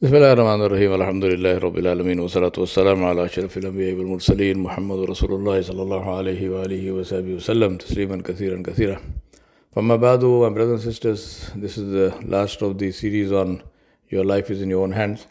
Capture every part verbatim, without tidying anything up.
Bismillahirrahmanirrahim. Alhamdulillahi Rabbil Alameen. Wa salatu wa salamu ala ashrafil anbiya wal mursaleen. Muhammad Rasulullah sallallahu alayhi wa alihi wa sahbihi wa sallam. Tasliman kathiran kathira. Amma ba'du, my brothers and sisters, this is the last of the series on Your Life is in Your Own Hands.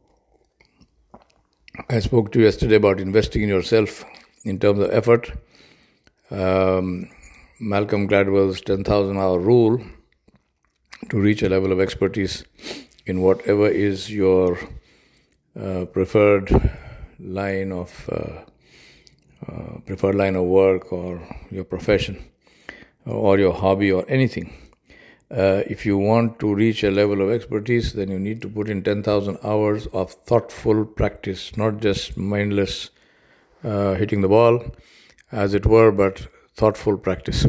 I spoke to you yesterday about investing in yourself in terms of effort. Um, Malcolm Gladwell's ten thousand hour rule to reach a level of expertise in whatever is your uh, preferred line of uh, uh, preferred line of work or your profession or your hobby or anything. Uh, if you want to reach a level of expertise, then you need to put in ten thousand hours of thoughtful practice, not just mindless uh, hitting the ball, as it were, but thoughtful practice.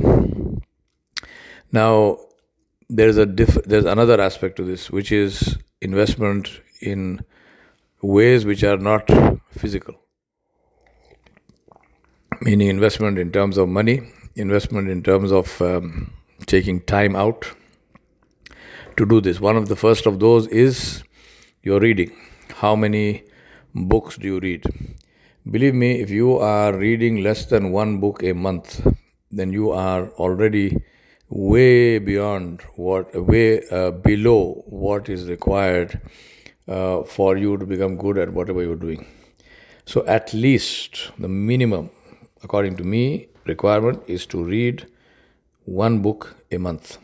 Now, there's a diff- there's another aspect to this, which is investment in ways which are not physical. Meaning investment in terms of money, investment in terms of um, taking time out to do this. One of the first of those is your reading. How many books do you read? Believe me, if you are reading less than one book a month, then you are already way beyond what, way uh, below what is required uh, for you to become good at whatever you're doing. So at least the minimum, according to me, requirement is to read one book a month.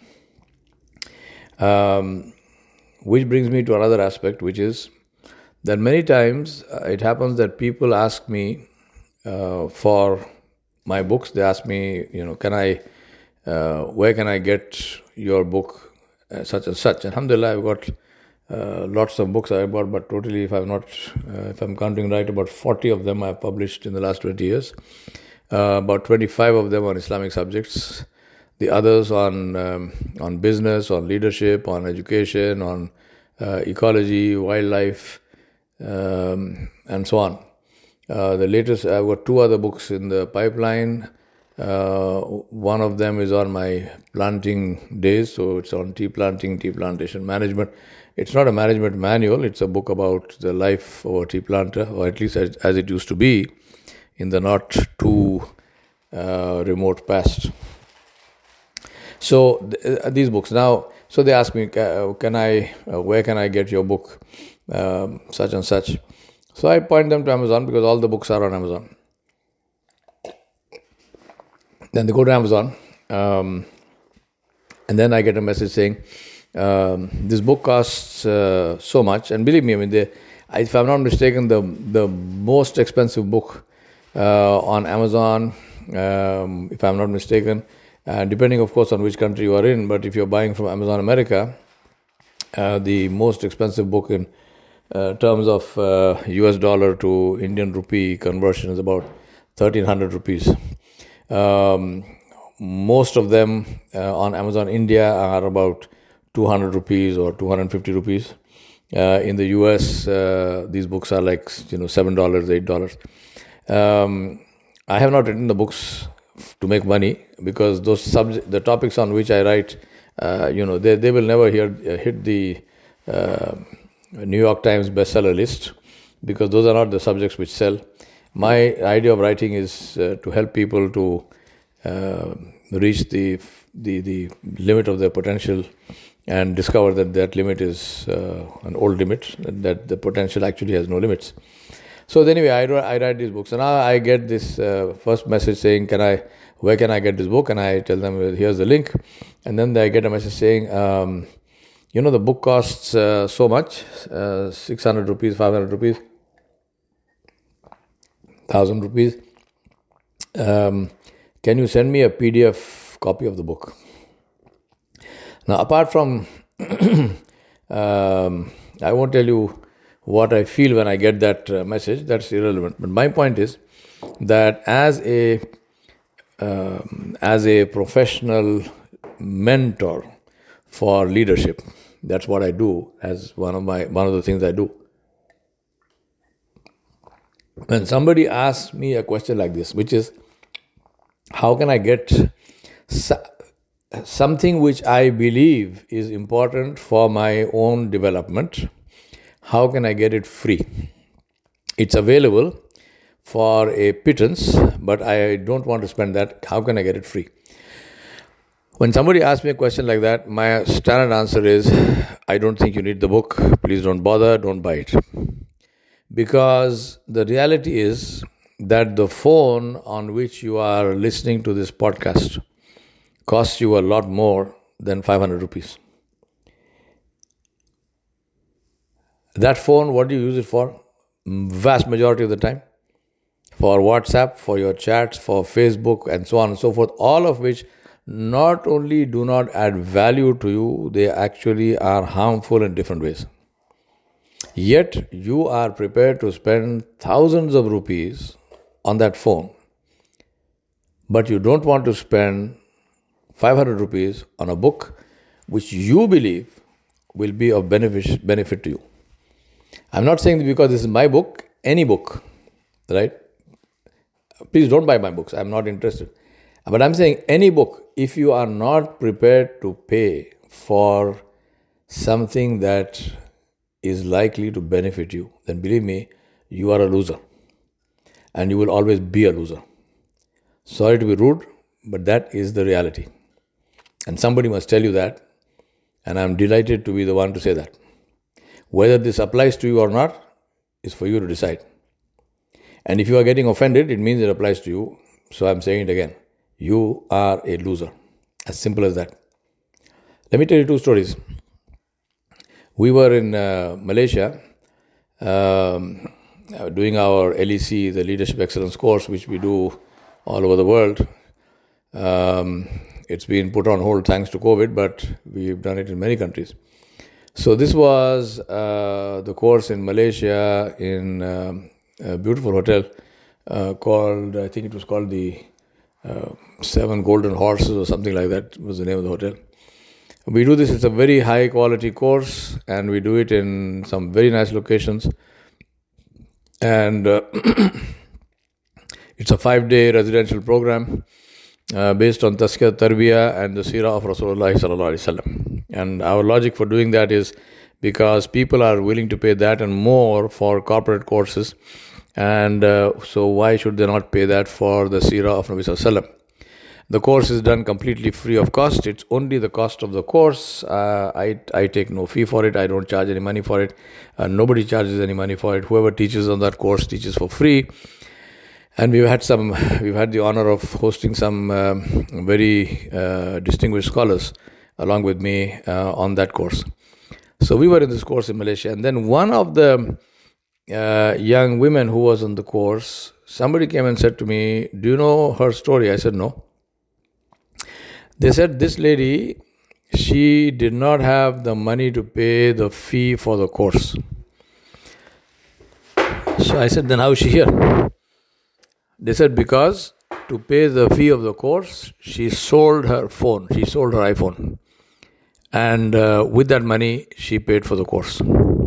Um, which brings me to another aspect, which is that many times uh, it happens that people ask me uh, for my books. They ask me, you know, can I Uh, where can I get your book, uh, such and such? Alhamdulillah, I've got uh, lots of books I've got, but totally, if I'm not, uh, if I'm counting right, about forty of them I've published in the last twenty years. Uh, about twenty-five of them on Islamic subjects. The others on um, on business, on leadership, on education, on uh, ecology, wildlife, um, and so on. Uh, the latest, I've got two other books in the pipeline. Uh, one of them is on my planting days, so it's on tea planting, tea plantation management. It's not a management manual, it's a book about the life of a tea planter, or at least as, as it used to be in the not too uh, remote past. So th- uh, these books, now, so they ask me, can I, uh, where can I get your book, um, such and such. So I point them to Amazon because all the books are on Amazon. Then they go to Amazon, um, and then I get a message saying, um, this book costs uh, so much. And believe me, I mean, they, if I'm not mistaken, the the most expensive book uh, on Amazon, um, if I'm not mistaken, uh, depending, of course, on which country you are in, but if you're buying from Amazon America, uh, the most expensive book in uh, terms of uh, U S dollar to Indian rupee conversion is about thirteen hundred rupees. Um, most of them uh, on Amazon India are about two hundred rupees or two hundred fifty rupees. Uh, in the U S, uh, these books are like, you know, seven dollars, eight dollars. Um, I have not written the books to make money because those subject, the topics on which I write, uh, you know, they, they will never hear, uh, hit the uh, New York Times bestseller list because those are not the subjects which sell. My idea of writing is uh, to help people to uh, reach the, the the limit of their potential and discover that that limit is uh, an old limit, that the potential actually has no limits. So anyway, I, I write these books. And now I get this uh, first message saying, "Can I? Where can I get this book?" And I tell them, "Here's the link." And then I get a message saying, um, "You know, the book costs uh, so much, uh, six hundred rupees, five hundred rupees. Thousand rupees. Um, can you send me a P D F copy of the book?" Now, apart from, um, I won't tell you what I feel when I get that uh, message. That's irrelevant. But my point is that as a um, as a professional mentor for leadership, that's what I do as one of my one of the things I do. When somebody asks me a question like this, which is, how can I get something which I believe is important for my own development, how can I get it free? It's available for a pittance, but I don't want to spend that. How can I get it free? When somebody asks me a question like that, my standard answer is, I don't think you need the book. Please don't bother, don't buy it. Because the reality is that the phone on which you are listening to this podcast costs you a lot more than five hundred rupees. That phone, what do you use it for? Vast majority of the time. For WhatsApp, for your chats, for Facebook, and so on and so forth, all of which not only do not add value to you, they actually are harmful in different ways. Yet, you are prepared to spend thousands of rupees on that phone, but you don't want to spend five hundred rupees on a book which you believe will be of benefit, benefit to you. I'm not saying because this is my book, any book, right? Please don't buy my books. I'm not interested. But I'm saying any book, if you are not prepared to pay for something that is likely to benefit you, then believe me, you are a loser. And you will always be a loser. Sorry to be rude, but that is the reality. And somebody must tell you that. And I'm delighted to be the one to say that. Whether this applies to you or not is for you to decide. And if you are getting offended, it means it applies to you. So I'm saying it again. You are a loser. As simple as that. Let me tell you two stories. We were in uh, Malaysia um, doing our L E C, the Leadership Excellence course, which we do all over the world. Um, it's been put on hold thanks to COVID, but we've done it in many countries. So this was uh, the course in Malaysia in um, a beautiful hotel uh, called, I think it was called the uh, Seven Golden Horses or something like that was the name of the hotel. We do this, it's a very high quality course, and we do it in some very nice locations. And uh, it's a five-day residential program uh, based on Tazkiyat Tarbiyah and the Seerah of Rasulullah sallallahu alaihi wasallam. And our logic for doing that is because people are willing to pay that and more for corporate courses. And uh, so why should they not pay that for the Seerah of Nabi sallallahu alaihi wasallam? The course is done completely free of cost. It's only the cost of the course. Uh, I I take no fee for it. I don't charge any money for it. Uh, nobody charges any money for it. Whoever teaches on that course teaches for free. And we've had some. We've had the honor of hosting some um, very uh, distinguished scholars along with me uh, on that course. So we were in this course in Malaysia, and then one of the uh, young women who was on the course, somebody came and said to me, "Do you know her story?" I said, "No." They said, this lady, she did not have the money to pay the fee for the course. So I said, then how is she here? They said, because to pay the fee of the course, she sold her phone. She sold her iPhone. And uh, with that money, she paid for the course.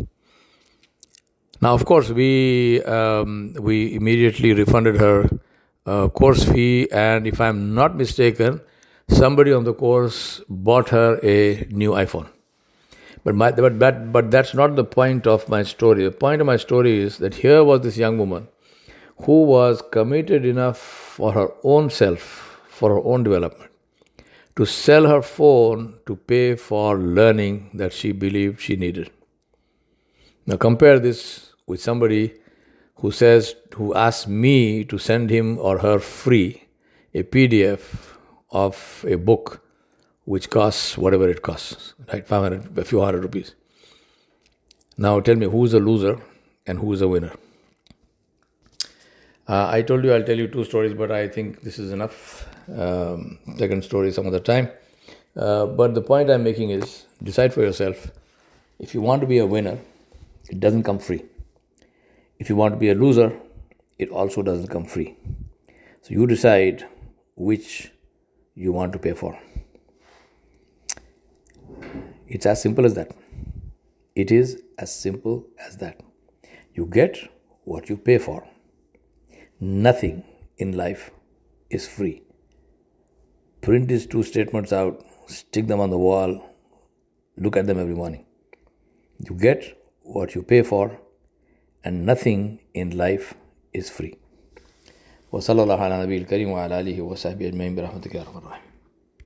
Now, of course, we um, we immediately refunded her uh, course fee. And if I'm not mistaken, somebody on the course bought her a new iPhone. But, my, but, but, but that's not the point of my story. The point of my story is that here was this young woman who was committed enough for her own self, for her own development, to sell her phone to pay for learning that she believed she needed. Now compare this with somebody who says, who asks me to send him or her free a P D F of a book which costs whatever it costs, right? five hundred, a few hundred rupees. Now tell me, who is a loser and who is a winner? Uh, I told you I'll tell you two stories, but I think this is enough. Um, second story some other time. Uh, but the point I'm making is, decide for yourself. If you want to be a winner, it doesn't come free. If you want to be a loser, it also doesn't come free. So you decide which you want to pay for. It's as simple as that. It is as simple as that. You get what you pay for. Nothing in life is free. Print these two statements out, stick them on the wall, look at them every morning. You get what you pay for, and nothing in life is free. وصلى الله على نبي الكريم وعلى آله وصحبه أجمعين برحمتك يا أرحم الراحمين.